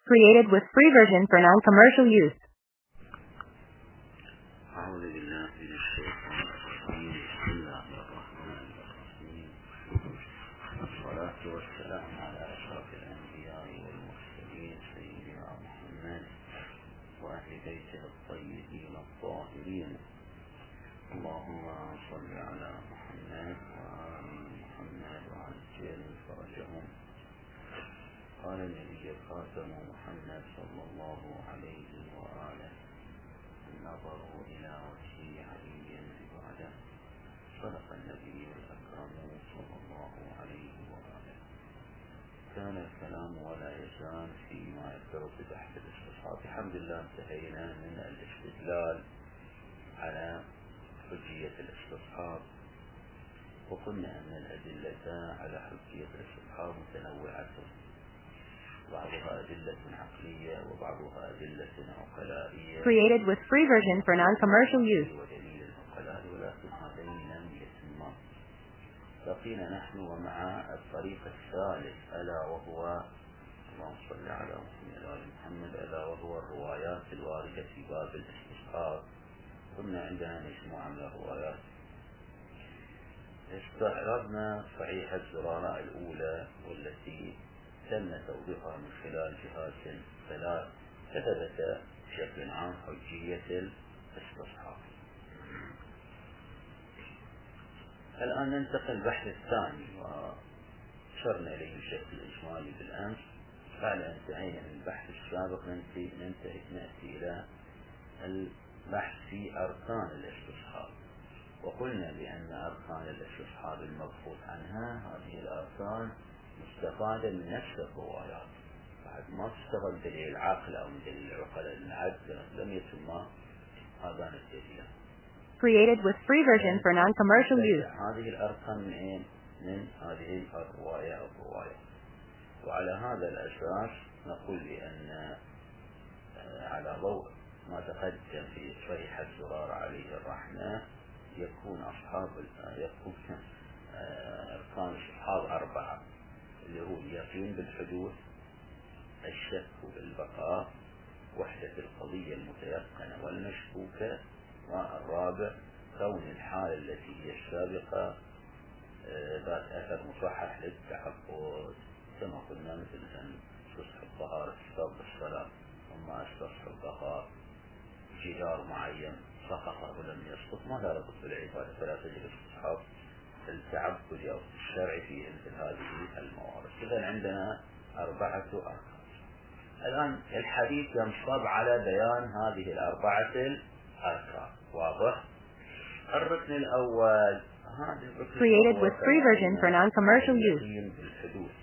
Created with free version for non-commercial use. أعوذ بالله من الشيطان الرجيم. بسم الله الرحمن الرحيم. والصلاة والسلام على أشرف الأنبياء والمرسلين سيدنا محمد وأهل بيته الطيبين الطاهرين. اللهم صل على محمد وآل محمد وعجل فرجهم. قال النبي الخاتم محمد صلى الله عليه وآله: نظروا إلى وجه علي بعده. صدق النبي الأكرم صلى الله عليه وآله. كان الكلام ولا يزال فيما يذكر تحت الاستصحاب. الحمد لله انتهينا من الاستدلال على حجية الاستصحاب، وقلنا أن الأدلة على حجية الاستصحاب متنوعة، بعضها أدلة عقلية وبعضها أدلة عقلائية. Created with free version for non-commercial use. ودليل العقلاء، ولكن هذين لم يتما. بقينا نحن ومع الطريق الثالث، ألا وهو اللهم صل على محمد ألا وهو الروايات الواردة في باب الاستصحاب. قلنا عندنا مجموعة من الروايات. استعرضنا صحيح الزرارة الأولى والتي تم توضيحها من خلال جهات ثلاث، فثبت بشكل عام حجية الاستصحاب. الآن ننتقل البحث الثاني، وشرنا إليه بشكل إجمالي بالأمس. بعد أن انتهينا من البحث السابق نأتي إلى البحث في أركان الاستصحاب. وقلنا بأن أركان الاستصحاب المبحوث عنها هذه الأركان مستفادة من نفس الروايات، بعد ما تستفاد دليل العقل أو من دليل العقل العد لم يتم هذان الدليل. Created with free version for non-commercial use. هذه الأركان من أين؟ من هذه الرواية أو الرواية. وعلى هذا الأساس نقول بأن على ضوء ما تقدم في صحيح الزرار عليه الرحمة يكون أركان الاستصحاب أربعة، اللي هو اليقين بالحدوث، الشك بالبقاء، وحدة القضية المتيقنة والمشكوكة، والرابع كون الحالة التي هي السابقة ذات أثر مصحح للتعبد، كما قلنا مثل أن استصحب طهارة كتاب الصلاة، وما استصحب بقاء جدار معين سقط ولم يسقط، ما لا ربط بالعبادة، فلا تجب استصحاب التعبد أو الشرع في مثل هذه الموارد. إذا عندنا أربعة أركان. الآن الحديث ينصب على بيان هذه الأربعة الأركان. واضح؟ الركن الأول هذا الركن Created with free version for non-commercial use. اليقين بالحدوث.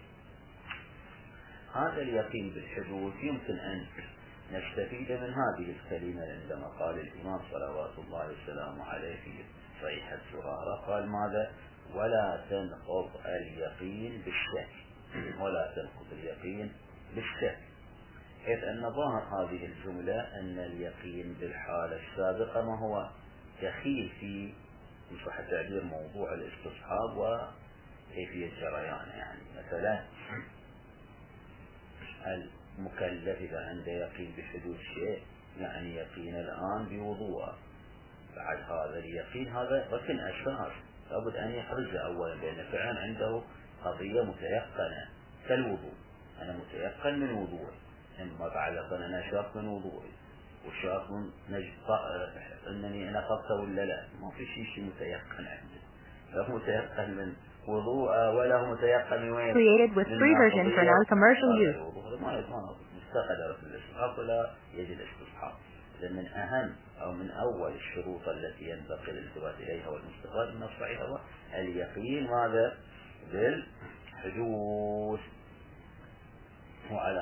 هذا اليقين بالحدوث يمكن أن نستفيد من هذه الكلمة عندما قال الإمام صلوات الله وسلامه عليه في صحيح الزرارة، قال ماذا؟ ولا تنقض اليقين بالشك. ولا تنقض اليقين بالشك، حيث أن ظاهر هذه الجملة أن اليقين بالحالة السابقة ما هو دخيل في صح التعبير موضوع الاستصحاب وكيفية جريانه. يعني مثلا المكلف إذا عنده يقين بحدوث شيء يعني يقين الآن بوضوءه، بعد هذا اليقين هذا ركن أساس لابد أن يحرزه أولا، لأن فعلا عنده قضية متيقنة كالوضوء. أنا متيقن من وضوءي، إما بعد أنا شاك من وضوءي وشاك من أنني نقضت ولا لا، ما في شيء متيقن عنده. لا متيقن من وضوء ولا متيقن من وين. Created with free version for non-commercial use. ما مستقدر في الاستصحاب ولا يجب الاستصحاب. إذا من أهم أو من أول الشروط التي ينبغي الانتباه إليها والمستفاد من الصحيح هو اليقين ماذا؟ بالحدوث. وعلى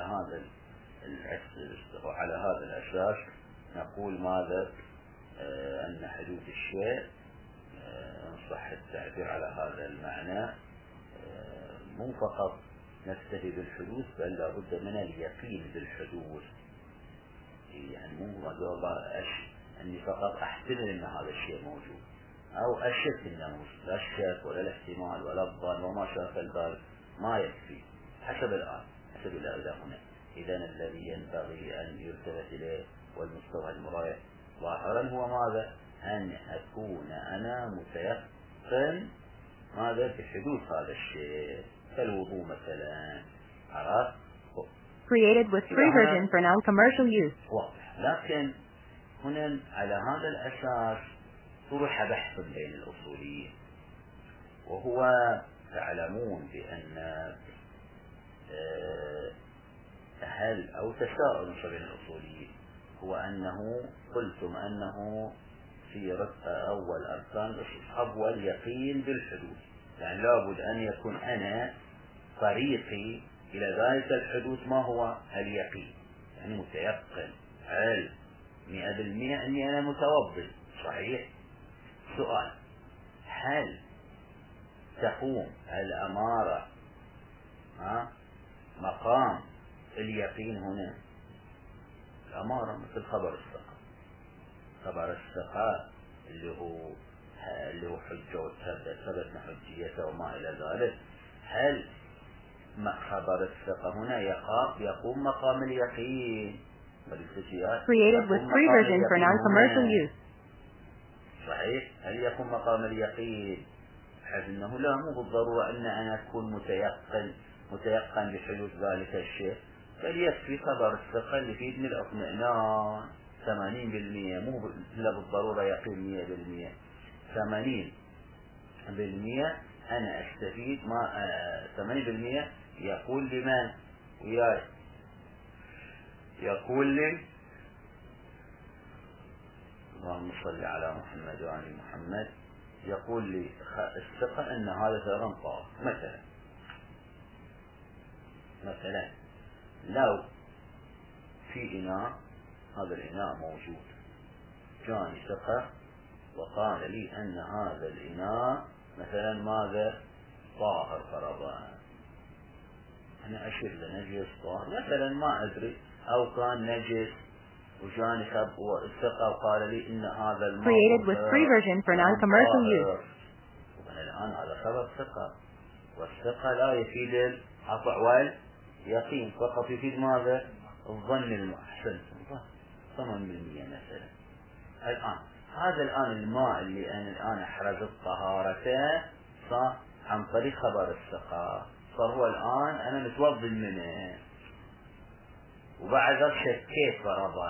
هذا الأساس نقول ماذا؟ أن حدوث الشيء صح التعبير على هذا المعنى مو فقط نكتفي بالحدوث، بل لابد من اليقين بالحدوث. يعني مو أني فقط أحتمل أن هذا الشيء موجود أو أشك أنه موجود. لا الشك ولا الاحتمال ولا الظن وما شاف البال ما يكفي. حسب الآن إلى هنا إذا الذي ينبغي أن يلتفت إليه والمستوى المراجع ظاهرا هو ماذا؟ أن أكون أنا متيقن ماذا بحدوث هذا الشيء كالوضوء مثلا. عرفت؟ Created with free version for non-commercial use. واضح. لكن هنا على هذا الأساس طرح بحث بين الأصوليين، وهو تعلمون بأن هل أو تساؤل بين الأصوليين هو أنه قلتم أنه في أول أركان الاستصحاب هو اليقين بالحدوث، يعني لابد أن يكون أنا طريقي إلى ذلك الحدوث ما هو اليقين، يعني متيقن هل 100% أني أنا متوضئ. صحيح. سؤال: هل تقوم الأمارة مقام اليقين هنا؟ الأمارة مثل خبر الثقة، خبر الثقة اللي هو حجة وثبتنا حجيته وما إلى ذلك. هل خبر الثقة هنا يقوم مقام اليقين؟ Created with free version for non-commercial use. صحيح. هل يقوم مقام اليقين؟ حيث أنه لا، مو بالضرورة أن أنا أكون متيقن بحدوث ذلك الشيء، بل يكفي خبر الثقة اللي يفيدني الاطمئنان 80%، مو بالضرورة يقين 100%. 80% أنا أستفيد، ما 80% يقول لمن وياي؟ يقول لي اللهم صل على محمد وعلى محمد، يقول لي الثقة أن هذا فعلا طاهر. مثلا لو في إناء، هذا الإناء موجود، جاني ثقة وقال لي أن هذا الإناء مثلا ماذا؟ طاهر فرضا. أنا أشير لنجس طاهر مثلا، ما أدري، أو كان نجس وجاني الثقة وقال لي إن هذا الماء Created with free version for non-commercial use. الآن هذا خبر ثقة، والثقة لا يفيد القطع واليقين، فقط يفيد ماذا؟ الظن المحسن 8% مثلا. الآن هذا الماء اللي أنا الآن أحرزت طهارته صح عن طريق خبر الثقة، صار هو الآن أنا متوضي منه، وبعد ذلك شكيت فرضا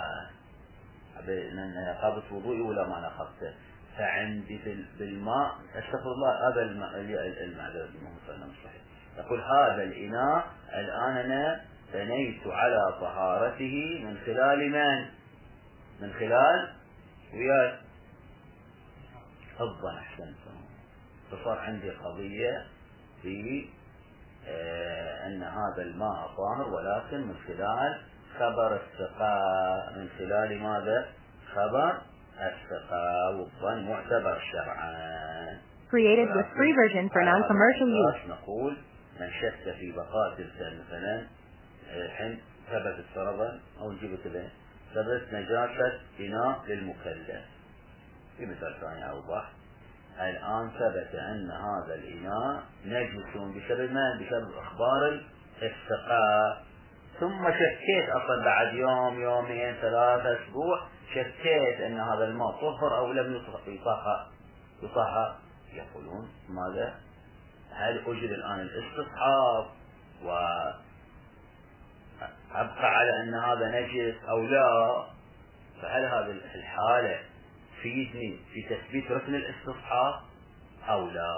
أن نقضت وضوئي ولا ما نقضته، فعندي بالماء استغفر الله هذا المعذرة صحيح، يقول هذا الإناء الآن أنا بنيت على طهارته من خلال من خلال ويا الظن. أحسنتم. فصار عندي قضية في أن هذا الماء طاهر، ولكن من خلال خبر الثقة، من خلال ماذا؟ خبر الثقة، والظن معتبر شرعا. Created with free version for non-commercial use. نقول من شك في بقاء تلك مثلا الحين ثبت فرضا أو نجيب كذا ثبت نجاسة إناء للمكلف، في مثال ثاني أوضح. الآن ثبت أن هذا الإناء نجس بسبب بسبب أخبار الثقة، ثم شكيت أصلا بعد يوم، يومين، 3 أسبوع، شكيت أن هذا الماء طهر أو لم يطهر. يقولون ماذا؟ هل أجري الآن الاستصحاب وأبقى على أن هذا نجس أو لا؟ فهل هذه الحالة تفيدني في تثبيت ركن الاستصحاب أو لا؟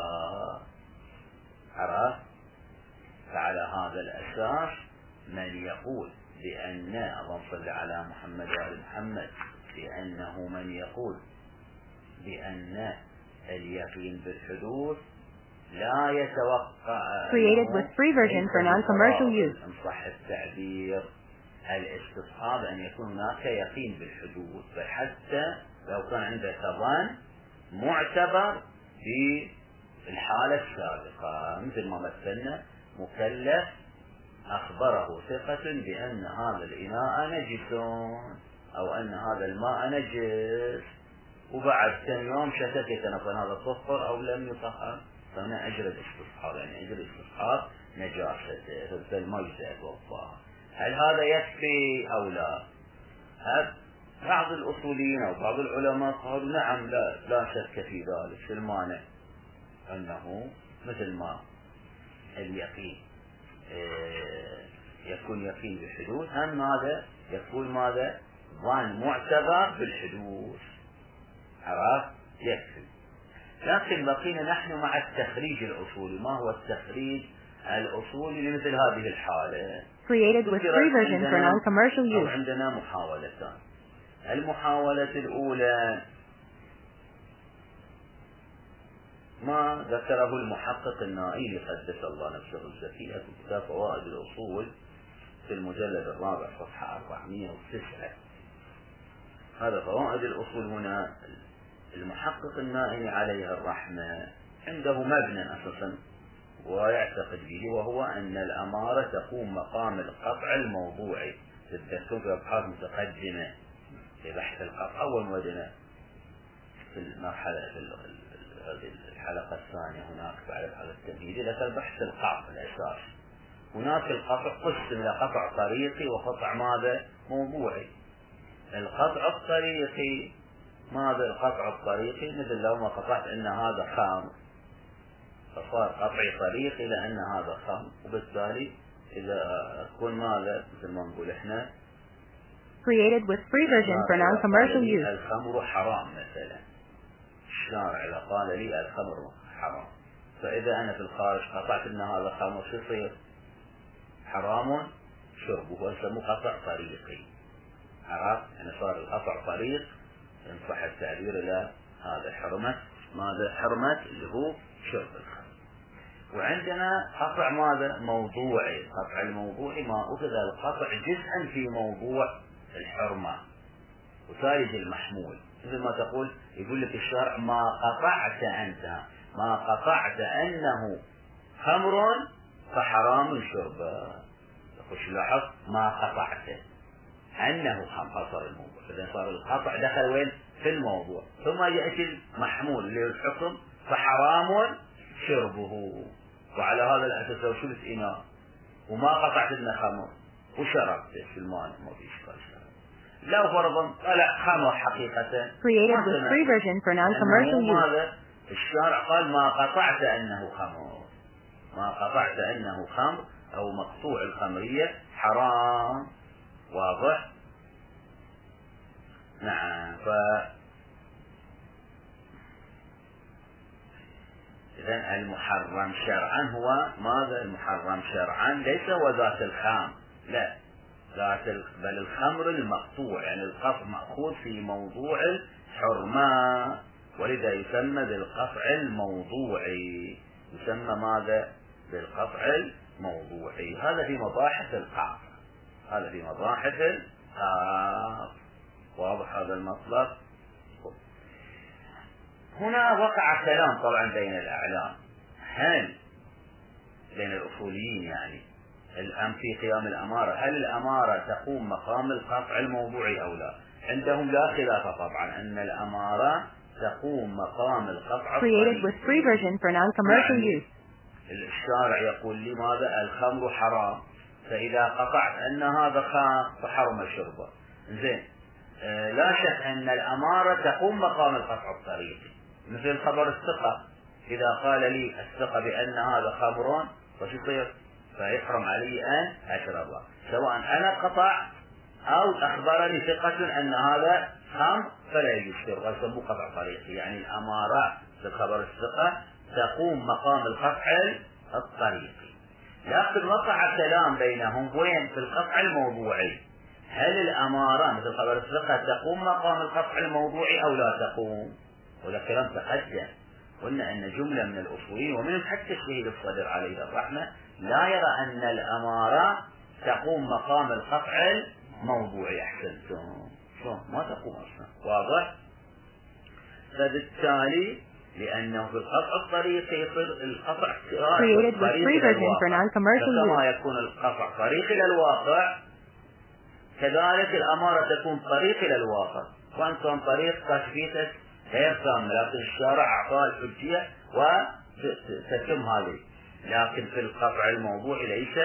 عرفت؟ فعلى هذا الأساس من يقول بأن اللهم صل على محمد وعلى محمد، بأنه من يقول بأن اليقين بالحدوث لا يتوقع Created with free version for non-commercial use. إن صح التعبير الاستصحاب أن يكون هناك يقين بالحدوث، فحتى لو كان عنده ظن معتبر في الحالة السابقة، مثل ما مثلنا مكلف أخبره ثقة بأن هذا الإناء نجس أو أن هذا الماء نجس، وبعد كم يوم شككت أن هذا طهر أو لم يطهر، فأنا أجري الاستصحاب، يعني أجري الاستصحاب نجاسته، فالماء يتوضأ. هل هذا يكفي أو لا؟ بعض الأصوليين أو بعض العلماء قالوا نعم لا شك في ذلك. في المانع أنه مثل ما اليقين يكون يقين بالحدوث، هم ماذا يكون ماذا ظن معتبر بالحدوث. عرفت؟ يكفي. لكن بقينا نحن مع التخريج الأصولي. ما هو التخريج الأصولي لمثل هذه الحالة؟ Created with free version for non-commercial use. عندنا محاولتان. المحاولة الأولى ما ذكره المحقق النائي قدس الله نفسه الزكية في كتاب فوائد الأصول في المجلد الرابع صفحة 409. هذا فوائد الأصول. هنا المحقق النائي عليه الرحمة عنده مبنى أساسا ويعتقد به، وهو أن الأمارة تقوم مقام القطع الموضوعي. تذكرون في أبحاث متقدمة في بحث القطع أول ما بدنا في المرحلة في الحلقة الثانية هناك بعد هذا التمهيدي ذكر بحث القطع الأساس. هناك القطع قسم إلى قطع طريقي وقطع ماذا موضوعي. القطع الطريقي ماذا؟ القطع الطريقي مثل لو ما قطعت أن هذا خام فصار قطعي طريقي لأن هذا خام، وبالتالي إذا أكون ماذا مثل ما نقول إحنا Created with free version for non-commercial use. الخمر حرام مثلا، الشارع إذا قال لي الخمر حرام، فإذا أنا في الخارج قطعت أن هذا خمر شو يصير؟ حرام شربه، ويسموه قطع طريقي. عرفت؟ يعني صار القطع طريق إن صح التعبير إلى هذا حرمة ماذا؟ حرمة اللي هو شرب الخمر. وعندنا قطع ماذا؟ موضوعي. القطع الموضوعي ما أخذ القطع جزءا في موضوع الحرمة وثالث المحمول. مثل ما تقول يقول لك الشرع ما قطعت أنت، ما قطعت أنه خمر فحرام شربه. خش لاحظ ما قطعت أنه خمر، صار الموضوع. إذا صار القطع دخل وين؟ في الموضوع. ثم يأتي المحمول اللي هو الحكم فحرام شربه. وعلى هذا الأساس لو شربت إناء وما قطعت لنا خمر وشربت في الماء ما في إشكال. لو فرضا طلع خمر حقيقة Created with free version for non-commercial use. هذا الشارع قال ما قطعت أنه خمر، ما قطعت أنه خمر أو مقطوع الخمرية حرام. واضح؟ نعم. إذن المحرم شرعا هو ماذا؟ المحرم شرعا ليس هو ذات الخام، لا بل الخمر المقطوع، يعني القطع مأخوذ في موضوع الحرمة، ولذا يسمى بالقطع الموضوعي. يسمى ماذا؟ بالقطع الموضوعي. هذا في مباحث القطع، هذا في مباحث القطع. واضح هذا المطلب؟ هنا وقع كلام طبعا بين الأعلام، هل بين الأصوليين يعني الآن في قيام الأمارة، هل الأمارة تقوم مقام القطع الموضوعي أو لا؟ عندهم لا خلاف طبعا أن الأمارة تقوم مقام القطع Created with free version for non-commercial use. الشارع يقول لي ماذا؟ الخمر حرام، فإذا قطعت أن هذا خام فحرم شربه. زين، لا شك أن الأمارة تقوم مقام القطع الطريقي، مثل خبر الثقة. إذا قال لي الثقة بأن هذا خمر فشو يصير؟ فيحرم علي أن أشربه، سواء أنا قطع أو أخبرني ثقة أن هذا خمر فلا يجوز شربه، يسموه قطع طريقي. يعني الأمارة في خبر الثقة تقوم مقام القطع الطريقي. لكن وقع كلام بينهم وين؟ في القطع الموضوعي. هل الأمارة مثل خبر الثقة تقوم مقام القطع الموضوعي أو لا تقوم؟ ولا كلام تقدم. قلنا أن جملة من الأصوليين ومنهم حتى الشهيد الصدر عليه الرحمة لا يرى أن الأمارة تقوم مقام القطع الموضوعي. أحسنتم، ما تقوم أصلا. واضح؟ فبالتالي لأنه في القطع الطريقي يصير القطع طريق إلى الواقع، فكما يكون القطع طريق إلى الواقع كذلك الأمارة تكون طريق إلى الواقع، وأن كان طريق تثبيته غير تام، لكن الشارع أعطاه الحجية وتتم هذه. لكن في القطع الموضوعي ليس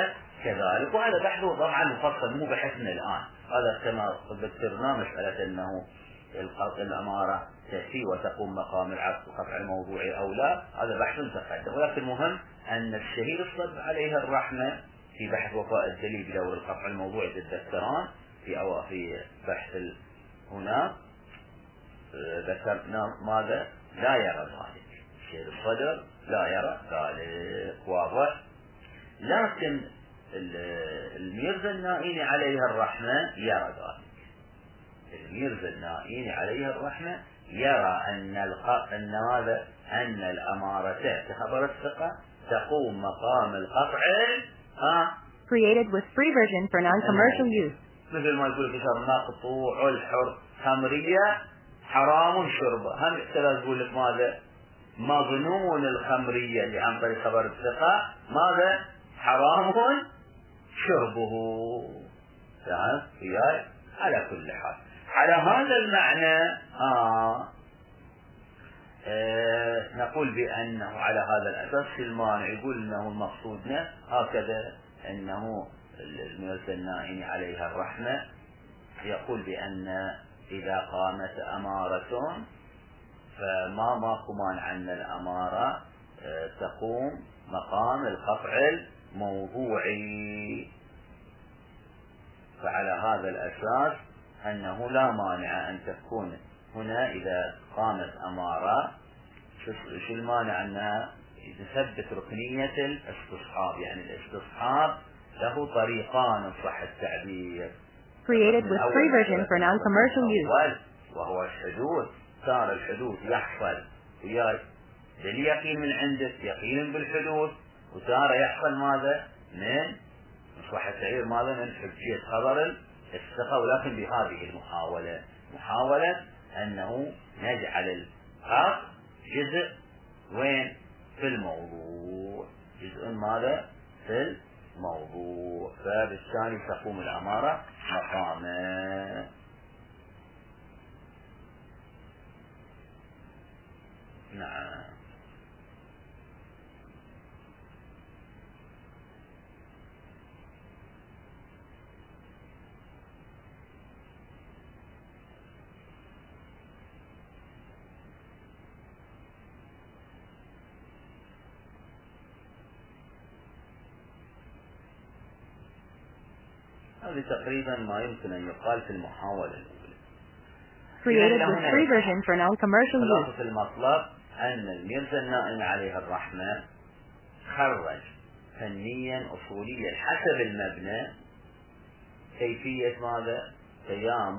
كذلك. وهذا بحثه طبعا مفصل مو بحثنا الآن، هذا كما ذكرنا مسألة أنه الأمارة تأتي وتقوم مقام العقد وقطع الموضوع أو لا، هذا بحث تقدم. ولكن المهم أن الشهيد الصدر عليها الرحمة في بحث وفاء الدليل بدور القطع الموضوعي تتذكران في بحث هنا ذكرنا ماذا؟ لا يرى ذلك، الشهيد الصدر لا يرى ذلك، واضح. لكن الميرزا النائين عليها الرحمة يرى ذلك. الميرزا النائين عليها الرحمة يرى أن ماذا؟ أن الأمارة كخبر الثقة تقوم مقام القطع created with free version for non-commercial use. مثل ما يقول كتاب مقطوع الحر خمرية حرام شربه، هم ثلاث يقول لك ماذا؟ مظنون الخمرية اللي عن طريق خبر الثقة ماذا؟ حرام شربه. تمام؟ على كل حال على هذا المعنى نقول بأنه على هذا الأساس المانع يقول أنه المقصودنا هكذا، أنه الميرزا النائين عليها الرحمة يقول بأن إذا قامت أمارة فما ماكو مانع أن الأمارة تقوم مقام القطع الموضوعي. فعلى هذا الأساس أنه لا مانع أن تكون هنا إذا قامت أمارة شو المانع أنها تثبت ركنية الاستصحاب. يعني الاستصحاب له طريقان صح التعبير. created with free version for non-commercial use. وهو الحدوث، صار الحدوث يحصل وياي باليقين من عندك يقين بالحدوث، وصار يحصل ماذا؟ من صح التعبير ماذا؟ من حجية خبر الثقة. ولكن بهذه المحاولة محاولة أنه نجعل الحق جزء وين؟ في الموضوع، جزء ماذا؟ في الموضوع، فبالتالي تقوم الأمارة مقامه. نعم. هذه تقريبا ما يمكن أن يقال في المحاولة الأولى. created with free version for non-commercial use. خلاصة المطلب أن الميرزا النائين عليها الرحمة خرج فنيا أصوليا حسب المبنى كيفية ماذا؟ قيام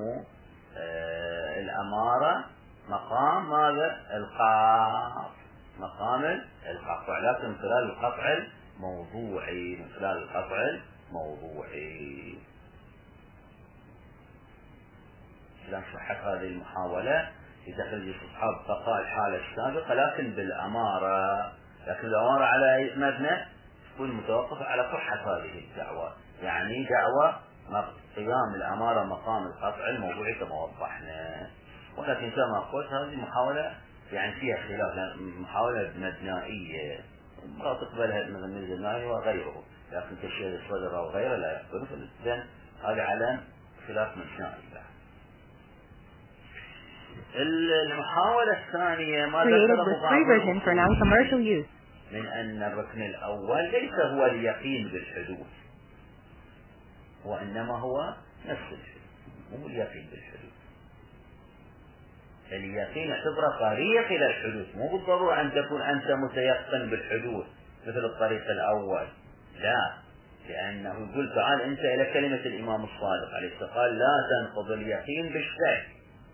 الأمارة مقام ماذا؟ القطع، مقام القطع، لكن من خلال القطع الموضوعي، من خلال القطع الموضوعي. لأن صحت هذه المحاولة لتخرج استصحاب بقاء الحالة السابقة لكن بالأمارة، لكن الأمارة على مبنى تكون متوقفة على صحة هذه الدعوة، يعني دعوة قيام الأمارة مقام القطع الموضوعي كما وضحنا. ولكن كما قلت هذه محاولة يعني فيها خلاف، محاولة مبنائية ما تقبلها مثل الميرزا النائين وغيره، لكن كالشهيد الصدر أو غيره لا يقبله. فإذن هذا على خلاف مبنائي. المحاولة الثانية ما ذكره من أن الركن الأول ليس هو اليقين بالحدوث، وإنما هو نفس الحدوث، مو اليقين بالحدوث. اليقين اعتبره طريق إلى الحدوث، مو بالضرورة أن تكون أنت متيقن بالحدوث مثل الطريق الأول، لا، لأنه يقول تعال أنت إلى كلمة الإمام الصادق عليه السلام قال لا تنقض اليقين بالشك.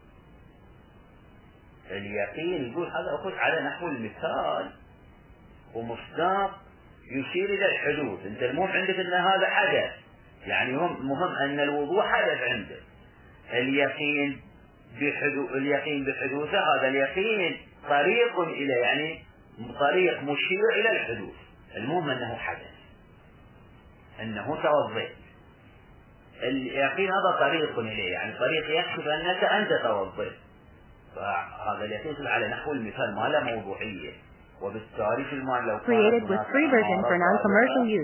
اليقين يقول هذا أخذ على نحو المثال ومصداق يشير إلى الحدوث. أنت المهم عندك أن هذا حدث، يعني مهم أن الوضوء حدث عندك. اليقين بحدوثه هذا اليقين طريق إلى، يعني طريق مشير إلى الحدوث. المهم أنه حدث، أنه توضيت. اليقين هذا طريق إليه، يعني طريق يكشف أنك أنت توضيت. فهذا اليقين على نحو المثال ما له موضوعية، وبالتالي في المال لو created with free version for non-commercial use.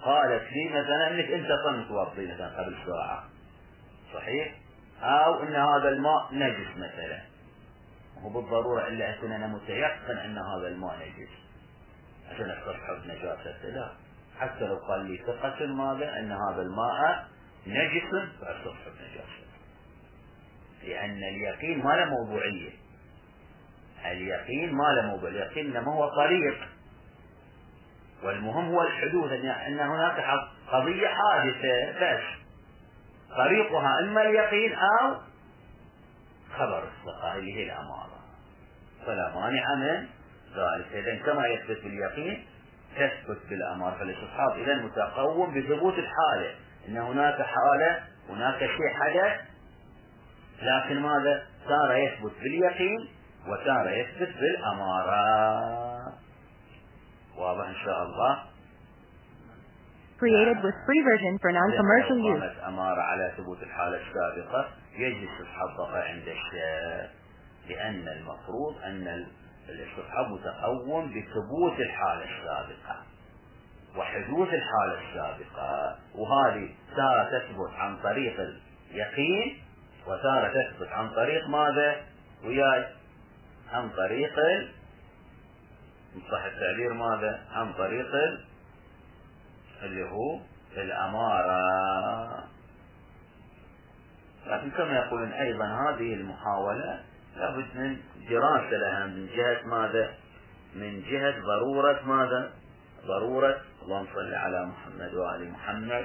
قالت لي مثلا انك انت متوضي مثلا قبل ساعة، صحيح؟ او ان هذا الماء نجس مثلا، هو بالضرورة الا اكون انا متيقن ان هذا الماء نجس عشان استصحب نجاسته، لا، حتى لو قال لي ثقة ماذا ان هذا الماء نجس فاستصحب نجاسته، لان اليقين ما له موضوعية. اليقين ما له موضوع، اليقين انما هو طريق، والمهم هو الحدوث، ان هناك قضية حادثة بس طريقها اما اليقين او خبر الثقة اللي هي الامارة، فلا مانع من ذلك. اذا كما يثبت باليقين تثبت بالامارة، فالاستصحاب اذا متقوم بثبوت الحالة، ان هناك حالة، هناك شيء حدث، لكن ماذا صار يثبت باليقين وصار يثبت بالامارة. واضح ان شاء الله. Created with free version for non-commercial لو use. قامت أمارة على ثبوت الحالة السابقة يجلس الحقيقة عند الشاذ، لأن المفروض أن الاستصحاب متقوم بثبوت الحالة السابقة وحدوث الحالة السابقة، وهذه صار تثبت عن طريق اليقين وصار تثبت عن طريق ماذا؟ وياي عن طريق صح التعبير ماذا؟ عن طريق اللي هو الأمارة. لكن كما يقولون أيضا هذه المحاولة لابد من دراسة لها من جهة ماذا؟ من جهة ضرورة ماذا؟ ضرورة، اللهم صل على محمد وآل محمد،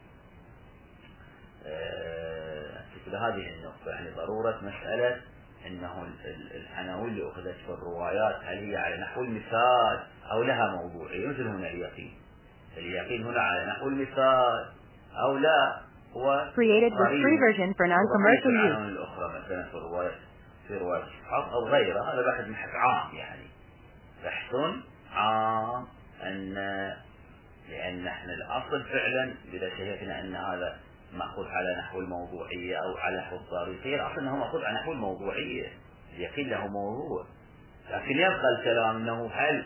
هذه النقطة، يعني ضرورة مسألة أنه العناوين اللي أخذت في الروايات هل هي على نحو المثال أو لها موضوعية، مثل هنا اليقين هنا على نحو المثال أو لا، هو Created with free version for non-commercial use. العناوين الأخرى مثلا في رواية الصحاح أو غيرها، هذا بحث بحث عام، يعني بحث عام، لأن نحن الأصل فعلا إذا شهدنا أن هذا مأخوذ على نحو الموضوعية أو على نحو الطريقية، الأصل أنه مأخوذ على نحو الموضوعية، اليقين له موضوع، لكن يبقى الكلام أنه هل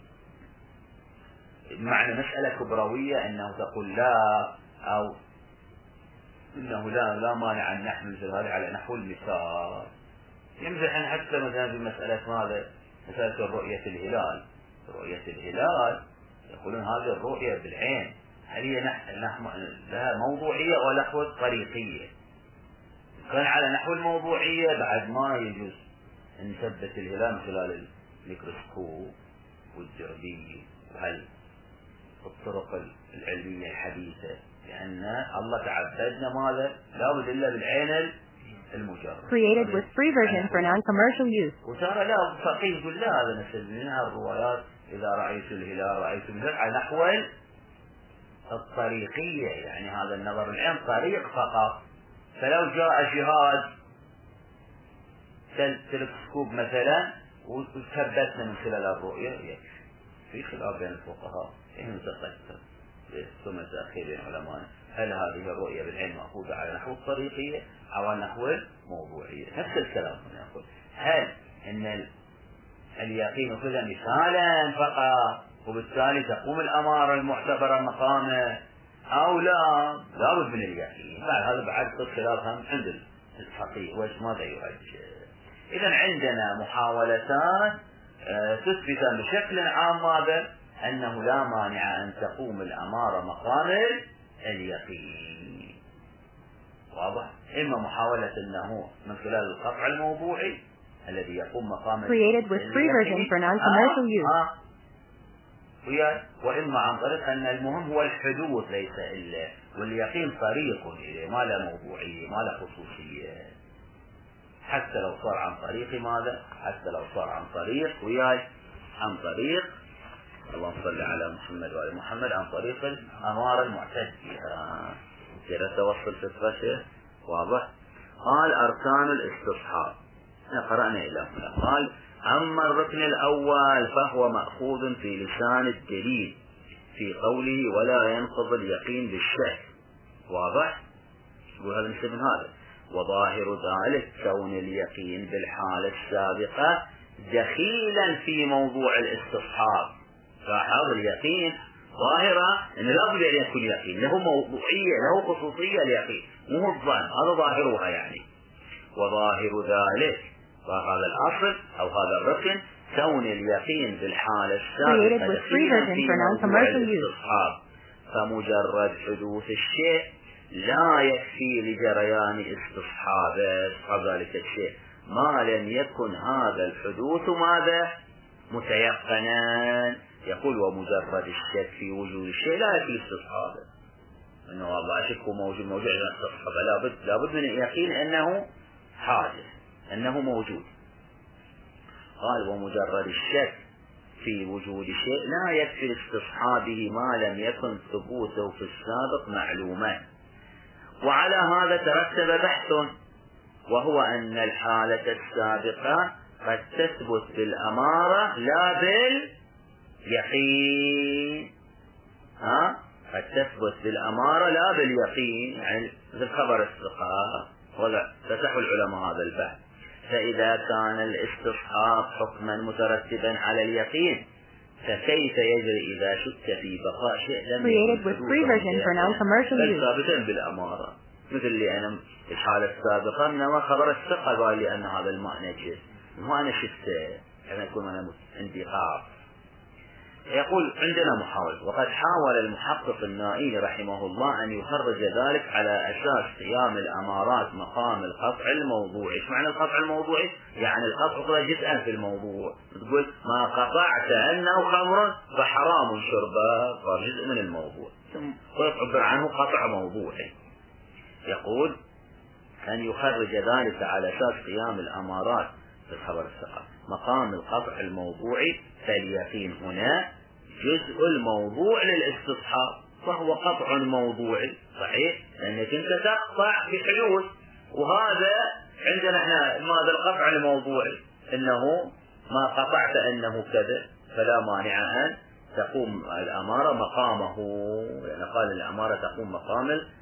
معنى مسألة كبروية أنه تقول لا، أو إنه لا مانع أن نحمل مثل هذا على نحو المثال. يمزح حتى مثلا في مسألة ماذا؟ مسألة رؤية الهلال، رؤية الهلال يقولون هذه الرؤية بالعين هل هي لها موضوعية أو نحو طريقية؟ كان على نحو الموضوعية بعد ما يجوز أن نثبت الهلال من خلال الميكروسكوب والجربية وهل الطرق العلمية الحديثة، لأن الله تعبدنا ماذا؟ لا بد إلا بالعين المجرد. Created with free version for non-commercial use. وترى لا فقيه يقول لا، هذا نسأل منها الروايات إذا رأيت الهلال رأيت الهلال على نحو الطريقية، يعني هذا النظر العين طريق فقط، فلو جاء جهاز تلسكوب مثلا وثبتنا من خلال الرؤية يكفي. في خلاف بين الفقهاء إن تقدم ثم تأخير بين علماء هل هذه الرؤية بالعين مأخوذة على نحو الطريقية أو على نحو الموضوعية. نفس الكلام هنا يقول هل إن اليقين أخذ مثالا فقط وبالتالي تقوم الأمارة المعتبرة مقامه أو لا، لابد من اليقين. بعد هذا بعد خلافهم عند الفقيه وإيش ماذا يرجح. إذا عندنا محاولتان تثبت بشكل عام ماذا؟ أنه لا مانع أن تقوم الأمارة مقام اليقين. واضح؟ إما محاولة أنه من خلال القطع الموضوعي الذي يقوم مقام Created with free version for non-commercial use. وإما عن طريق أن المهم هو الحدوث ليس إلا، واليقين طريق إليه ما له موضوعية ما له خصوصية، حتى لو صار عن طريق ماذا؟ حتى لو صار عن طريق عن طريق اللهم صل على محمد وآل محمد عن طريق الأمارة المعتد بها. كده توصل في الفشل. واضح؟ قال أركان الاستصحاب، قرأنا إلى هنا. قال أما الركن الأول فهو مأخوذ في لسان الدليل في قوله ولا ينقض اليقين بالشك. واضح؟ يقول هذا نسبة هذا. وظاهر ذلك كون اليقين بالحالة السابقة دخيلا في موضوع الاستصحاب. لاحظ اليقين ظاهرة أن لا بد أن يكون يقين، له موضوعية، له خصوصية اليقين، مو الظن، هذا ظاهرها يعني. وظاهر ذلك هذا الأصل أو هذا الركن كون اليقين بالحالة السابقة يقينا في موضوع الاستصحاب، فمجرد حدوث الشيء لا يكفي لجريان استصحاب ذلك الشيء ما لم يكن هذا الحدوث ماذا؟ متيقنا. يقول ومجرد الشك في وجود الشيء لا يكفي استصحابه، انه والله اشك موجود عشان استصحابه، لابد من اليقين انه حادث، انه موجود. قال ومجرد الشك في وجود شيء لا يكفي لاستصحابه ما لم يكن ثبوته في السابق معلوما. وعلى هذا ترتب بحث، وهو أن الحالة السابقة قد تثبت بالأمارة لا باليقين. قد تثبت بالأمارة لا باليقين، يعني مثل خبر الثقة، فتحوا العلماء هذا البحث. فإذا كان الاستصحاب حكما مترتبا على اليقين، فكيف يجري إذا شك في بقاء شيء لم يكن ثابتا بالأمارة؟ مثل اللي أنا الحالة السابقة إنما خبر الثقة قال لي أن هذا الماء نجس، مو أنا شفته، أنا يكون أنا عندي قاف. يقول عندنا محاولة، وقد حاول المحقق النائي رحمه الله أن يخرج ذلك على أساس قيام الأمارات مقام القطع الموضوعي. إيش معنى القطع الموضوعي؟ يعني القطع جزءا في الموضوع، تقول ما قطعت أنه خمر فحرام شربه، صار جزء من الموضوع ويعبر عنه قطع موضوعي. يقول أن يخرج ذلك على أساس قيام الأمارات في الخبر الثقة مقام القطع الموضوعي، فاليقين هنا جزء الموضوع للاستصحاب، فهو قطع موضوعي صحيح، لأنك أنت تقطع في حدوث، وهذا عندنا احنا ماذا القطع الموضوعي؟ إنه ما قطعت أنه كذا، فلا مانع أن تقوم الأمارة مقامه، لأن قال الأمارة تقوم مقام القطع.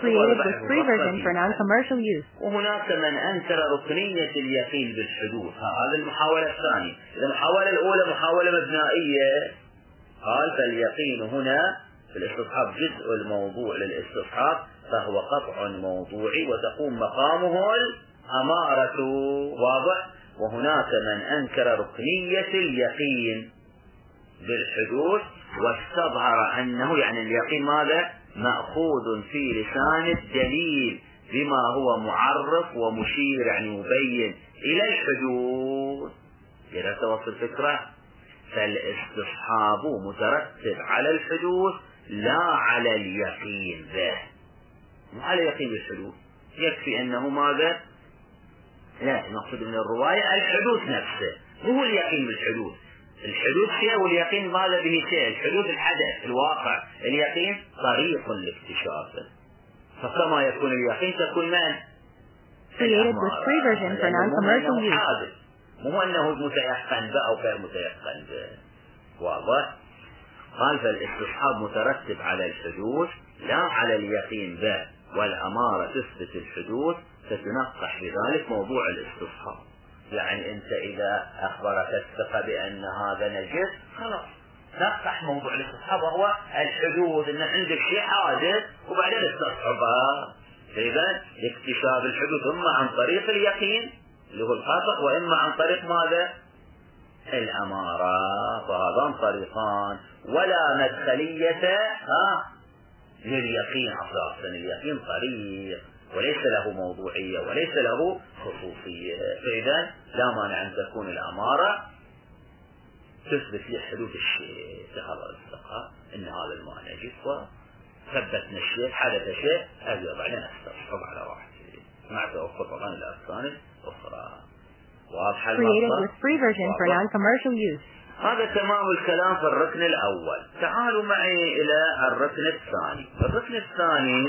وهناك من أنكر ركنية اليقين بالحدوث. هذا المحاولة الثانية. المحاولة الأولى محاولة مبنائية، قال فاليقين هنا في الاستصحاب جزء الموضوع للاستصحاب، فهو قطع موضوعي وتقوم مقامه الأمارة، واضح. وهناك من أنكر ركنية اليقين بالحدوث واستظهر أنه يعني اليقين ماذا؟ مأخوذ في لسان الدليل بما هو معرف ومشير، يعني مبين إلى الحدوث. إذا توصل الفكرة، فالاستصحاب مترتب على الحدوث لا على اليقين به، مو على اليقين بالحدوث. يكفي أنه ماذا؟ لا، المقصود من الرواية الحدوث نفسه، هو اليقين بالحدوث. الحدوث شيء واليقين ماذا به شيء، الحدوث الحدث الواقع، اليقين طريق لاكتشافه. فكما يكون اليقين تكون من؟ حادث، مو أنه متيقن به أو غير متيقن به، واضح. قال فالاستصحاب مترتب على الحدوث لا على اليقين به، والأمارة تثبت الحدوث فتنقح بذلك موضوع الاستصحاب. يعني أنت إذا أخبرك الثقة بأن هذا نجس، خلاص نقح موضوع الاستصحاب وهو الحدوث، أن عندك شيء حادث وبعدين استصحبه. إذا اكتشاف الحدوث إما عن طريق اليقين اللي هو القطع، وإما عن طريق ماذا؟ الأمارة. فهذان طريقان ولا مدخلية لليقين أساسا. اليقين طريق وليس له موضوعية وليس له خصوصية، فإذا لا مانع أن تكون الأمارة تثبت لحدوث الشيء في هذا الثقة إن هذا الماء نجس، وثبتنا الشيء حدث شيء، هذا بعدين استصحب على واحد مع توقف طبعا الأركان الأخرى. واضح المقصد؟ هذا تمام الكلام في الركن الأول. تعالوا معي إلى الركن الثاني. الركن الثاني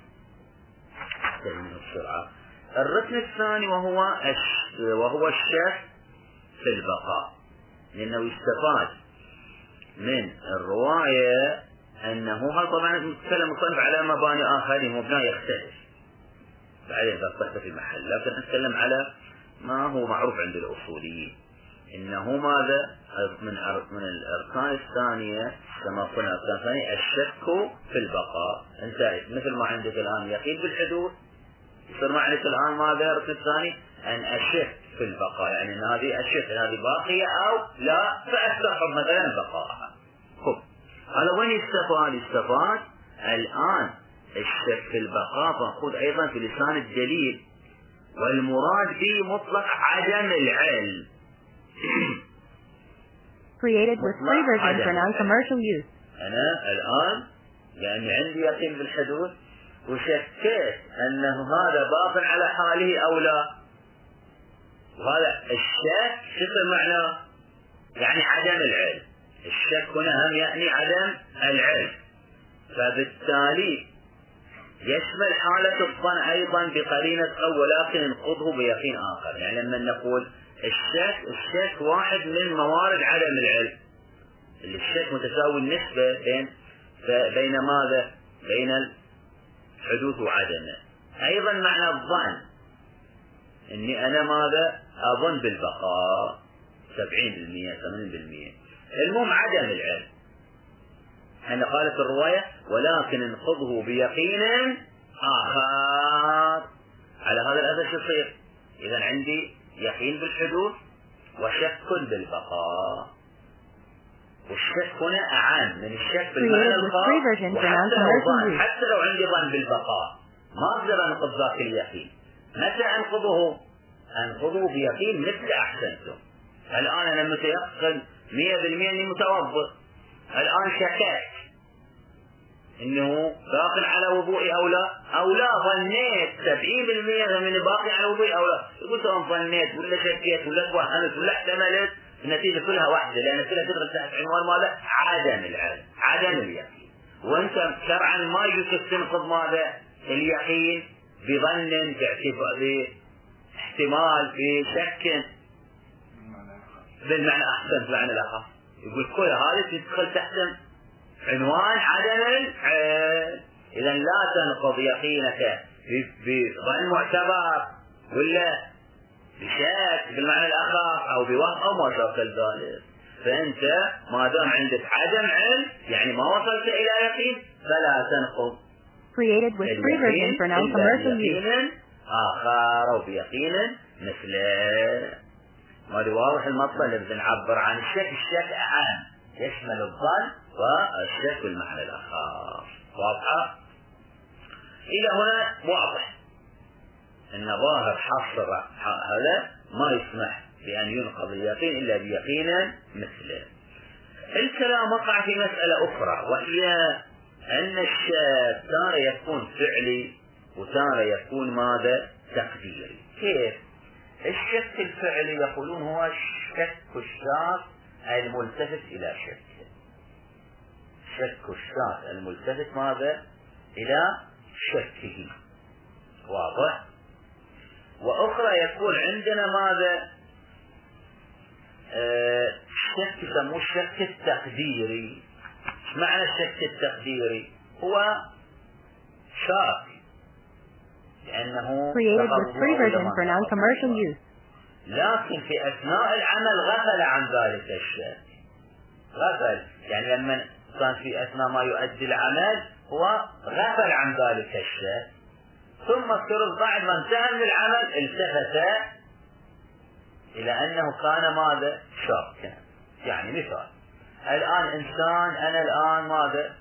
بسرعة. الركن الثاني وهو الشك في البقاء، لأنه يستفاد من الرواية أنه طبعا نتكلم مصنف على مباني آخرين، مبنى يختلف بعدين تصحت في محل، لكن نتكلم على ما هو معروف عند الأصوليين، إنه ماذا من الأركان الثانية كما قلنا أقسام ثانية. الشك في البقاء، أنت مثل ما عندك الآن يقين بالحدوث، يصير معنى الآن ماذا الركن الثاني؟ أن أشك في البقاء، يعني أن هذه أشك هذه باقية أو لا، فأستغرب مثلا بقائها. هذا وين يستفاد الآن الشك في البقاء مأخوذ أيضا في لسان الدليل، والمراد به مطلق عدم العلم. Created with free version for non-commercial use. أنا الآن لأن عندي يقين بالحدوث وشكيت أنه هذا باق على حاله أو لا، وهذا الشك شو معناه؟ يعني عدم العلم. الشك هنا هم يعني عدم العلم، فبالتالي يشمل حالة الظن أيضا بقرينة أو ولكن انقضه بيقين آخر. يعني لما نقول الشك واحد من موارد عدم العلم، اللي الشك متساوي النسبة بين ماذا؟ بين الحدوث وعدمه. أيضا معنى الظن إني أنا ماذا؟ أظن بالبقاء 70% 80%. المهم عدم العلم. أنا قالت الرواية ولكن انقضه بيقين آخر. على هذا الأساس شو يصير؟ إذا عندي يقين بالحدوث وشك بالبقاء، والشك هنا أعم من الشك بالمعنى الخاص. حتى لو عندي ظن بالبقاء ما أقدر أنقض ذاك اليقين. متى أنقضه؟ أنقضه بيقين مثل أحسنتم. الآن أنا متيقن 100% أني متوضئ، الآن شككت انه باق على وضوئي او لا ظنيت 70% من باقي على وضوئي او لا. يقول سواء ظنيت ولا شكيت ولا توهمت ولا احتملت، النتيجه كلها واحده، لان كلها تدخل تحت عنوان ماذا؟ عدم العلم، عدم اليقين. وانت شرعا ما يجوز تنقض ماذا؟ اليقين بظن، باحتمال، بشك، بالمعنى احسن بمعنى الاخر. يقول كل هذه تدخل تحت عنوان عدم العلم. إذا لا تنقض يقينك بظن معتبر ولا بشك بالمعنى الآخر أو بوهم أو ما شابه ذلك. فأنت ما دام عندك عدم علم يعني ما وصلت إلى يقين فلا تنقض اليقين إلا بيقين آخر أو بيقين مثله. ما واضح المطلب اللي نعبر عن الشك أعم، يشمل الظن والشك بالمعنى الآخر. واضحة؟ إلى هنا واضح أن ظاهر حصر هذا ما يسمح بأن ينقض اليقين إلا بيقين مثله. الكلام وقع في مسألة أخرى، وهي أن الشك تارة يكون فعلي وتارة يكون ماذا؟ تقديري. كيف؟ الشك الفعلي يقولون هو شك الشاك الملتفت إلى شك. شك الشاك الملتفت ماذا؟ إلى شكه. واضح؟ وأخرى يكون عندنا ماذا؟ شك يسموه الشك التقديري. معنى الشك التقديري؟ هو شاك لأنه لكن في أثناء العمل غفل عن ذلك الشيء. غفل يعني لما كان في أثناء ما يؤدي العمل هو غفل عن ذلك الشيء، ثم افترض بعد ما انتهى من العمل التفت إلى أنه كان ماذا؟ شاكا. يعني مثال الآن إنسان، أنا الآن ماذا؟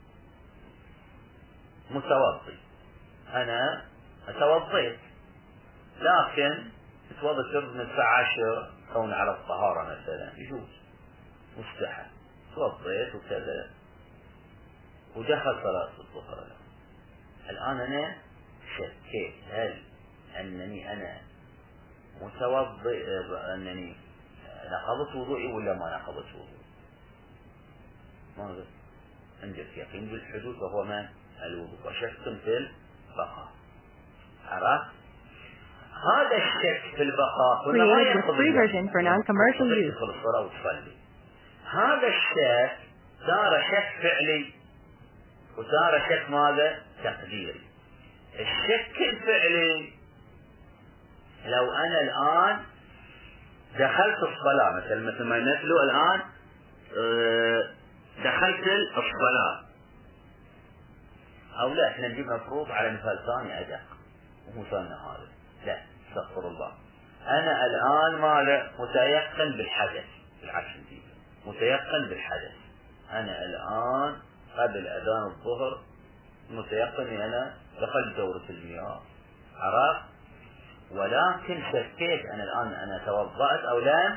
متوضي، أنا توضيت، لكن توضيت شرب من الساعة 10 كون على الطهارة مثلا يجوز مستحب، توضيت وكذا ودخل صلاة الظهر. الآن أنا شكيت هل أنني أنا متوضئ، أنني نقضت وضوئي ولا ما نقضت وضوئي. ماذا؟ عندك يقين بالحدوث وهو ما الوضوء، وشك في البقاء. عرفت؟ هذا الشك في البقاء هنا ما يقضي تدخل الصلاة وتصلي. هذا الشك صار شك فعلي وصار شك ماذا؟ تقديري. الشك الفعلي لو أنا الآن دخلت الصلاة مثل ما نتلو الآن دخلت الصلاة أو لا، احنا نجيب مفروض على مثال ثاني أدق ومو ثاني هذا. لا استغفر الله، أنا الآن ماذا؟ متيقن بالحدث، بالعكس متيقن بالحدث. أنا الآن قبل أذان الظهر متيقن أن أنا دخلت دورة المياه، عرفت؟ ولكن شكيت أنا الآن أنا توضأت أو لا؟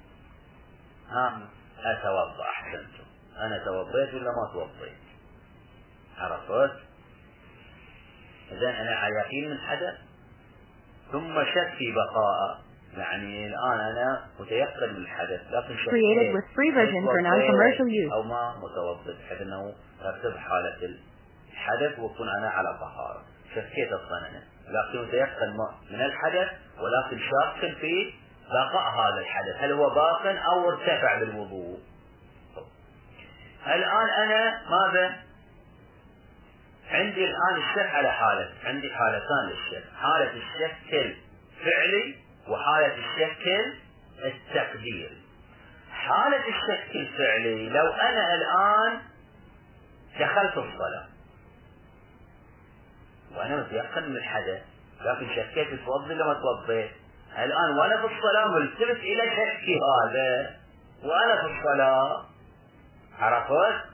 أتوضأ. أحسنتم، أنا توضيت ولا ما توضيت؟ عرفت؟ إذن أنا على يقين من حدث ثم شك في بقاء، يعني الآن أنا متيقن من الحدث لكن Created with free version for non-commercial use. أو ما متوضئ بحيث أنه ترتب حالة الحدث وأكون أنا على طهارة. شكيت أصلا أنا لكن متيقن من الحدث، ولكن شاك في بقاء هذا الحدث، هل هو باق أو ارتفع بالوضوء. الآن أنا ماذا؟ عندي الآن الشك على حالة، عندي حالتان للشك، حالة الشك الفعلي وحالة الشك التقديري. حالة الشك الفعلي لو أنا الآن دخلت الصلاة وأنا متيقن من الحدث لكن شكيت توضي ولا ما توضيت، الآن وأنا في الصلاة ملتفت إلى شكي هذا وأنا في الصلاة، عرفت؟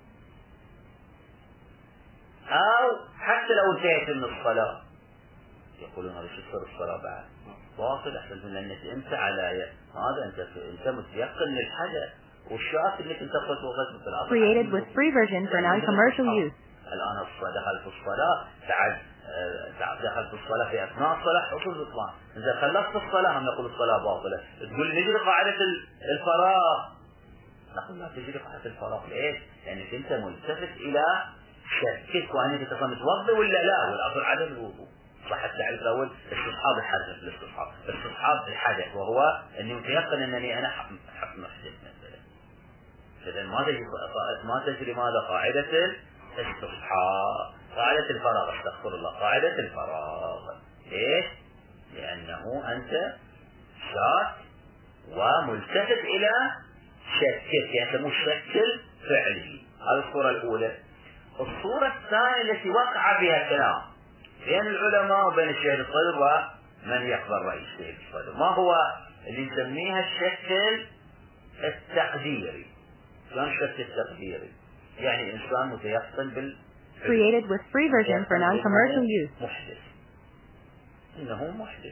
أو حتى لو انتهيت من الصلاة يقولون هذا شو صار الصلاة بعد واصل أحسن من أنك أنت على هذا، أنت متيقن للحدث والشاك أنك أنت وقت في الأرض. Created with free version for non-commercial use. الآن دخل في الصلاة، دخل في الصلاة في أثناء الصلاة حصل بطلان، إذا خلصت الصلاة هم نقول الصلاة باطلة. تقول نجري قاعدة الفراغ، نقول لا تجري قاعدة الفراغ. ليش؟ لأنك أنت ملتفت إلى شكك وأنك تكون متوضئ ولا لا، والأصل عدم الوضوء. صح التعريف الأول استصحاب الحدث، استصحاب الحدث وهو أني متيقن أنني أنا حق محدث مثلا. إذا ما تجري ماذا؟ قاعدة الاستصحاب، قاعدة الفراغ، استغفر الله، قاعدة الفراغ. ليش؟ لأنه أنت شاك وملتفت إلى شكك، يعني مو شكل فعلي. هذه الصورة الأولى. الصورة الثانية التي وقع بها كلام بين العلماء وبين الشيخ الصدر ومن يقبل رأي الشيخ الصدر، ما هو اللي نسميها الشكل التقديري. شلون الشكل التقديري؟ يعني إنسان متيقن Created with free version for non-commercial use. محدث، إنه محدث،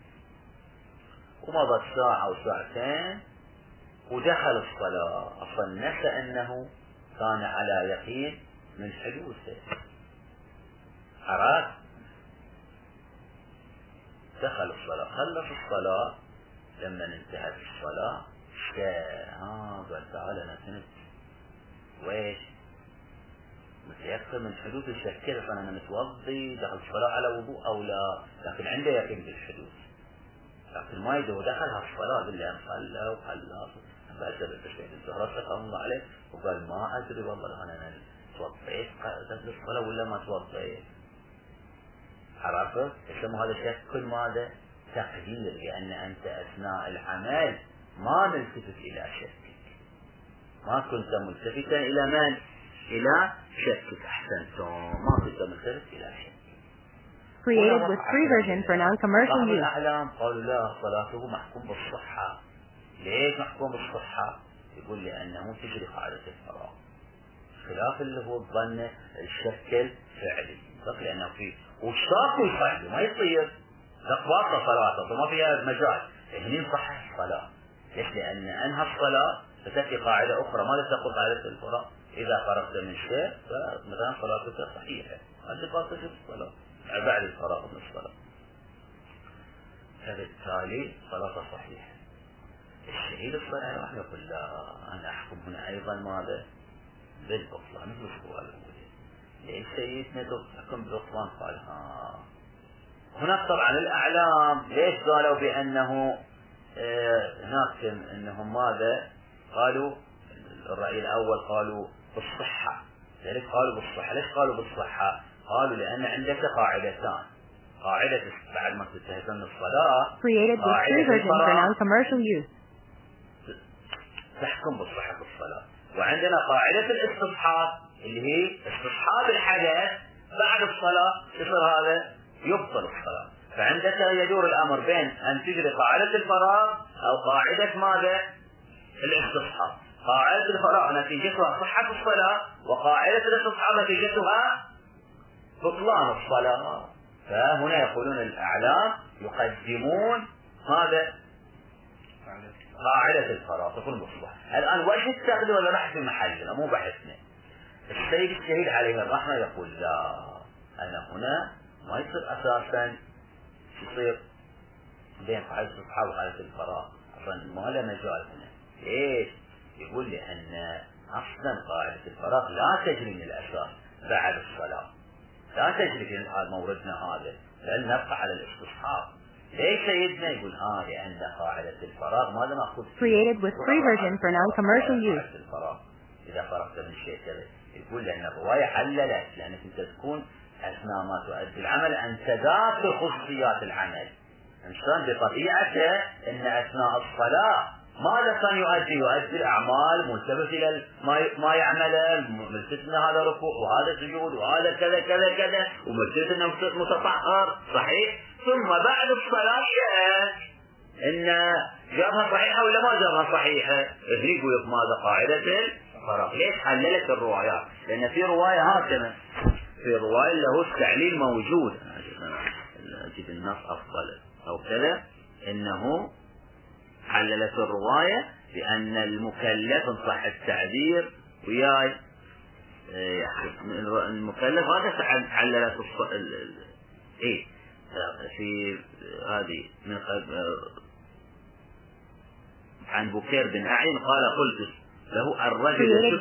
ومضت ساعة أو ساعتين ودخل الصلاة، أصلا نسى أنه كان على يقين من حدوثه، عرفت؟ دخل الصلاة، خلص الصلاة، لما انتهت الصلاة قال تعالى أنا كنت ويش متيقن من حدوث الشك، فأنا متوضي دخل الصلاة على وضوء أو لا، لكن عنده يقين بالحدوث، لكن ما يدري ودخل الصلاة بالله صلى وخلص بعد التشهد الزهرة الله عليه وقال ما أدري والله أنا توضيت قبل الصلاة ولا ما توضيت، عرفت؟ يسمى هذا شك ماذا؟ تقدير، لأن أنت أثناء العمل ما ملتفت إلى شكك، ما كنت ملتفتا إلى من؟ إلى شكك. أحسنتم، ما كنت ملتفت إلى شكك. Created with free version for non-commercial use. الأعلام قالوا لا، صلاته محكوم بالصحة. ليش محكوم بالصحة؟ يقول لأنه تجري قاعدة الفراغ، خلاف اللي هو الظن الشكل فعلي، لأنه فيه والشاك يصحي ما يصير باطلة صلاته وما فيها مجال، هني صحح الصلاة. ليش؟ لأن أنهى الصلاة فتأتي قاعدة أخرى، ماذا تقول قاعدة الفراغ؟ إذا فرغت من شيء فمثلا صلاتك صحيحة، أنت باطلة الصلاة بعد الفراغ من الصلاة، فبالتالي صلاته صحيحة. الشهيد الصلاة راح يقول لا، أنا أحكم هنا أيضا ماذا؟ بالبطلان، مثل السؤال الأولى. ليش سيدنا تحكم بالبطلان؟ قال هناك طبعا الأعلام ليش قالوا بأنه هناك أنهم ماذا؟ قالوا الرأي الأول قالوا بالصحة، لذلك قالوا بالصحة. ليش قالوا بالصحة؟ قالوا لأن عندك قاعدتان، قاعدة بعد ما تنتهي من الصلاة Created with free version for non-commercial use. تحكم بالصحة في الصلاة، وعندنا قاعدة الاستصحاب اللي هي استصحاب الحدث بعد الصلاة، يصير هذا يبطل الصلاة. فعندك يدور الأمر بين أن تجري قاعدة الفراغ أو قاعدة ماذا؟ الاستصحاب. قاعدة الفراغ نتيجتها صحة الصلاة، وقاعدة الاستصحاب نتيجتها بطلان الصلاة. فهنا يقولون الأعلام يقدمون هذا قاعدة الفراغ تكون مصباح. الآن وش التقديم ولا بحث في محلنا مو بحثنا. السيد الشهيد عليه الرحمة يقول لا، أنا هنا ما يصير أساسا يصير بين قاعدة الاستصحاب وقاعدة الفراغ، أصلا ما له مجال هنا. ليش؟ يقول لأن أصلا قاعدة الفراغ لا تجري من الأساس بعد الصلاة، لا تجري في موردنا هذا، لأن نبقى على الاستصحاب. ليش سيدنا يقول لأن قاعدة الفراغ ماذا مأخذ created with free version for non-commercial use. الفراغ إذا فرغت من شيء كذا، يقول لأن الرواية حللت، لأنك أنت تكون أثناء ما تؤدي العمل أنت ذات خصوصيات العمل. الإنسان بطبيعته أن أثناء الصلاة ماذا كان يؤدي الأعمال، ملتفت إلى ما يعمله، ملتفت أن هذا ركوع وهذا سجود وهذا كذا كذا كذا، وملتفت أنه متطهر صحيح. ثم بعد الصلاة إن جابها صحيحة ولا ما جابها صحيحة، هني يقول لك ماذا قاعدة الفراغ. ليش حللت الروايات؟ لأن في رواية هكذا، في رواية له التعليل موجود، أجيب النص أفضل أو كذا، إنه حللت الرواية بأن المكلف إن صح التعبير وياي المكلف هذا حللت إيه في هذه من عن بكير بن أعين قال قلت له الرجل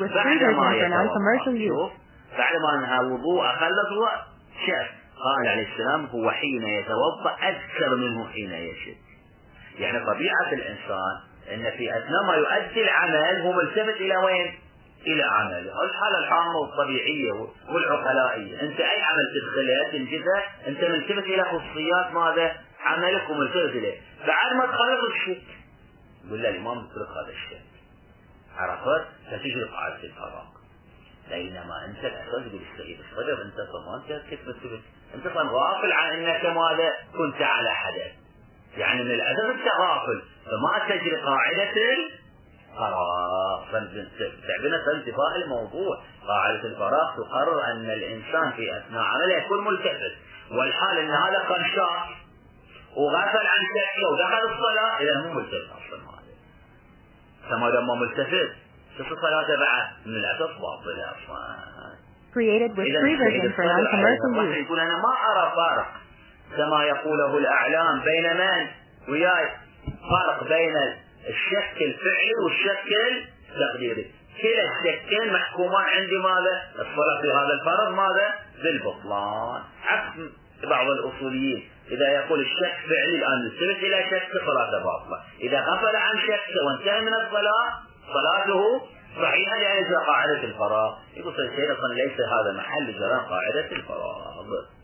بعدما انهى وضوء خلص شاف، قال عليه السلام هو حين يتوضأ أذكر منه حين يشرب. يعني طبيعة الإنسان أن في أثناء ما يؤدي العمل هو ملتفت إلى وين؟ إلى عمله. الحالة الحامة والطبيعية والعقلائية، أنت أي عمل تدخله تنجزه أنت ملتفت إلى خصوصيات ماذا؟ عملك وملتفت إليه. بعد ما تخلص الشك يقول له الإمام اترك هذا الشك، عرفت؟ فتجري قاعدة الفراغ. بينما أنت الأساس بالسيد الصدر أنت طبعا كيف تثبت؟ أنت صار غافل عن أنك ماذا؟ كنت على حدث. يعني من الأساس أنت غافل، فما تجري قاعدة الفراغ. تعبنا انتفاء الموضوع. قاعدة الفراغ تقرر أن الإنسان في أثناء عمله يكون ملتفت، والحال أن هذا كان شاك وغفل عن شكله ودخل الصلاة إذا مو ملتفت أصلا هذا. فما دام ملتفت الصلاة بعد من الأساس باطلة أصلا. created with free version for non-commercial use. يقول أنا ما أرى فارق كما يقوله الأعلام بين من وياي، فرق بين الشك الفعلي والشك التقديري. كلا الشكين محكومان عندي ماذا؟ الصلاة في هذا الفرض ماذا؟ بالبطلان. عكس بعض الأصوليين إذا يقول الشك فعلي الآن نلتفت إلى شك صلاته باطلة، إذا غفل عن شك وانتهى من الصلاة صلاته صحيحة لأن يجرى قاعدة الفراغ. يقول سيدنا أصلا ليس هذا محل جرى قاعدة الفراغ.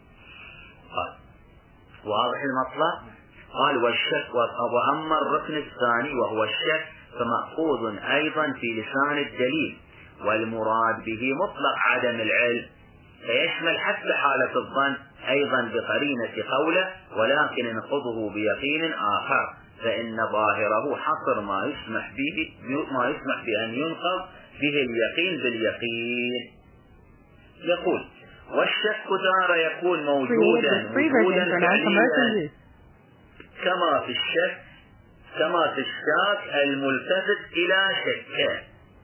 واضح المطلب؟ قال والشك. وأما الركن الثاني وهو الشك فمأخوذ أيضا في لسان الدليل، والمراد به مطلق عدم العلم، فيشمل حتى حالة الظن أيضا بقرينة قوله ولكن انقضه بيقين آخر، فإن ظاهره حصر ما يسمح بأن ينقض به اليقين باليقين. يقول والشك تارة يكون موجودا فعليا كما في الشاك الملتفت إلى شكه،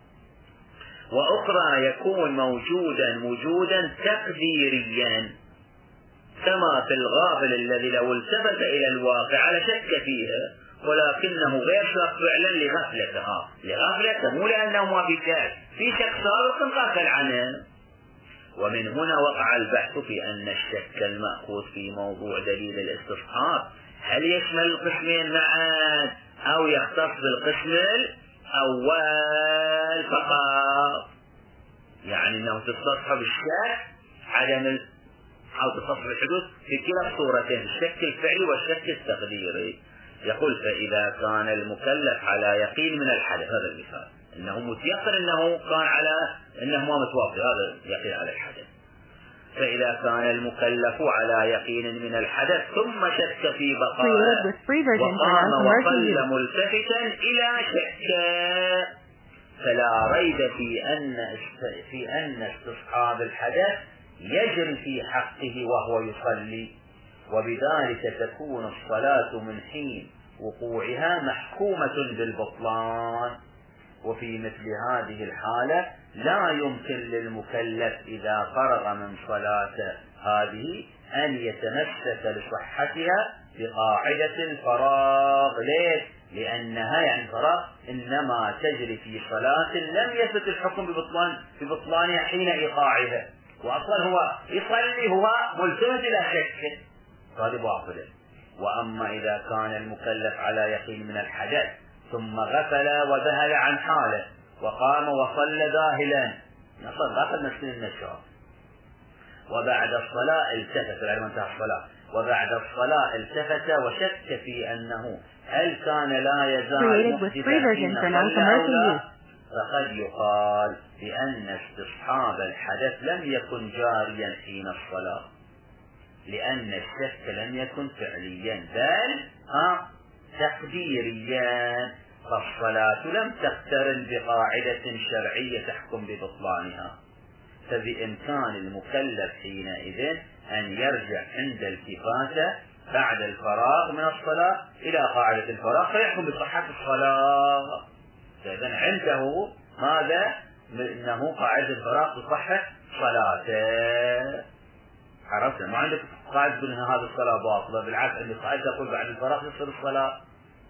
وأخرى يكون موجودا وجودا تقديريا كما في الغافل الذي لو التفت إلى الواقع لشك فيها ولكنه غير شك فعلا لغفلته مو لأنه ما في شك، في شك سابق غافل عنه. ومن هنا وقع البحث في أن الشك المأخوذ في موضوع دليل الاستصحاب هل يشمل القسمين معا أو يختص بالقسم الأول فقط. يعني أنه تستصحب الشك أو تستصحب الحدوث في كلا الصورتين، الشك الفعلي والشك التقديري. يقول فإذا كان المكلف على يقين من الحدث، هذا المثال، أنه متيقن أنه كان على أنه ما متوافق، هذا يقين على الحدث. فإذا كان المكلف على يقين من الحدث ثم شك في بقائه وقام وصلى ملتفتا إلى شك، فلا ريب في أن استصحاب الحدث يجري في حقه وهو يصلي، وبذلك تكون الصلاة من حين وقوعها محكومة بالبطلان. وفي مثل هذه الحالة لا يمكن للمكلف إذا فرغ من صلاته هذه أن يتمسك لصحتها بقاعدة الفراغ. ليش؟ لأنها يعني الفراغ إنما تجري في صلاة لم يثبت الحكم ببطلانها حين إيقاعها، وأصلا هو يصلي هو ملتفت إلى شك، هذا باطل. وأما إذا كان المكلف على يقين من الحدث ثم غفل وذهل عن حاله وقام وصلى ذاهلا، غفل مسكين النشاط، وبعد الصلاة التفت بعد ما انتهى الصلاة، وبعد الصلاة التفت وشك في أنه هل كان لا يزال محدثا حين صلى أو لا، فقد يقال بأن استصحاب الحدث لم يكن جاريا حين الصلاة، لأن الشك لم يكن فعليا بل تقديريا، فالصلاة لم تقترن بقاعدة شرعية تحكم ببطلانها، فبإمكان المكلف حينئذ أن يرجع عند التفاتة بعد الفراغ من الصلاة إلى قاعدة الفراغ فيحكم بصحة الصلاة. فإذن عنده ماذا؟ إنه قاعدة الفراغ تصحح صلاته. عرفت؟ ما عندك قاعدة تقول هذه الصلاة باطلة، بالعكس عندك قاعدة تقول بعد الفراغ يصير الصلاة،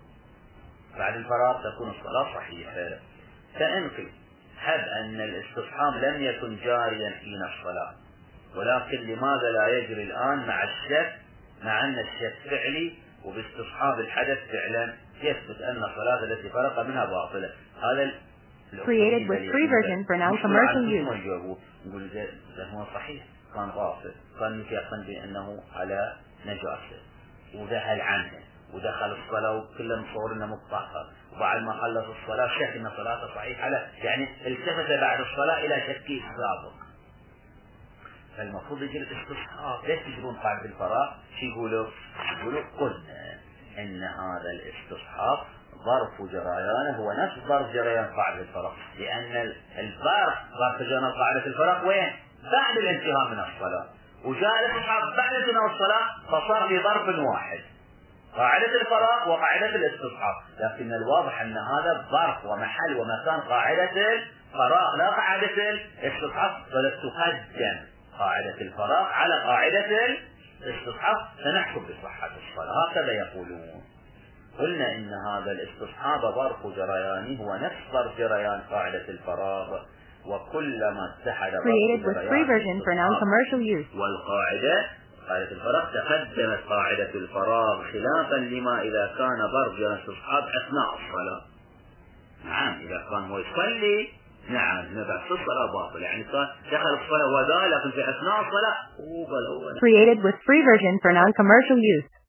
بعد الفراغ تكون الصلاة صحيحة. فإنقل حب أن الاستصحاب لم يكن جاريا حين الصلاة، ولكن لماذا لا يجري الآن مع الشك، مع أن الشك فعلي وباستصحاب الحدث فعلا يثبت أن الصلاة التي فرق منها باطلة. هذا created with free version for non-commercial use. نقول ده هو صحيح، كان غافل، كان يتيقن بأنه على نجاسة وذهل عنه ودخل الصلاة وكله مصور انه متطهر، وبعد ما خلص الصلاة شك ان صلاته صحيحة، يعني التفت بعد الصلاة الى شكه السابق. فالمفروض يجري الاستصحاب، ليش تجرون قاعدة الفراغ؟ شو يقولوا قلنا ان هذا الاستصحاب ظرف جريانه هو نفس ظرف جريان قاعدة الفراغ، لان ظرف جريان قاعدة الفراغ وين؟ بعد الانتهاء من الصلاة، وجاء الاستصحاب بعد انتهاء الصلاة فصار في ظرف واحد، قاعدة الفراغ وقاعدة الاستصحاب. لكن الواضح أن هذا ظرف ومحل ومكان قاعدة الفراغ لا قاعدة الاستصحاب، بل تقدم قاعدة الفراغ على قاعدة الاستصحاب فنحكم بصحة الصلاة، هكذا يقولون. قلنا إن هذا الاستصحاب ظرف جريانه هو نفس ظرف جريان قاعدة الفراغ، وكلما اتحد created with free version for non-commercial use. والقاعدة قاعدة الفراغ تقدمت قاعدة الفراغ خلافا لما إذا كان ضرب جرى الاستصحاب أثناء الصلاة. نعم إذا كان هو يصلي نعم بعد الصلاة باطل، يعني كان دخل الصلاة وذا لكن في أثناء الصلاة created with free version for non-commercial use.